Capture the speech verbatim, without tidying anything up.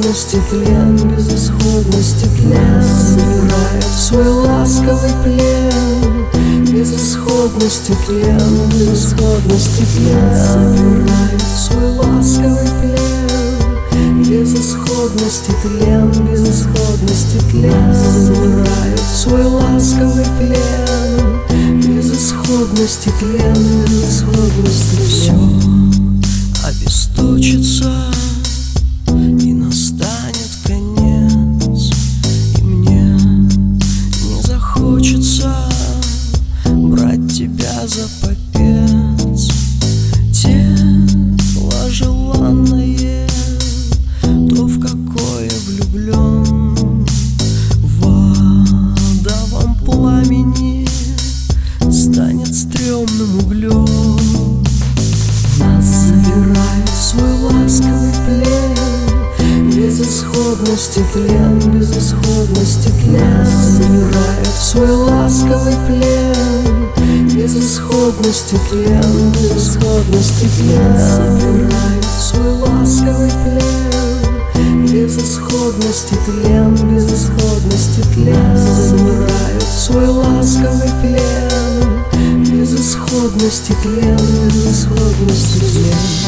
безысходности тлен, безысходности тлен собирает в свой ласковый плен. Безысходности тлен, безысходности тлен собирает в свой ласковый плен. Безысходности тлен, безысходности тлен собирает в свой ласковый плен. Безысходности тлен, безысходности все обесточится, и настанет конец, и мне не захочется брать тебя за попец. Тело желанное, то, в какое влюблен, в адовом пламени станет стрёмным углем. Нас забирает в свой ласковый плен. Безысходности тлен, безысходности тлен забирает в свой ласковый плен. Безысходности тлен, безысходности тлен забирает в свой ласковый плен. Безысходности тлен, безысходности тлен забирает в свой ласковый плен. Безысходности тлен, безысходности тлен.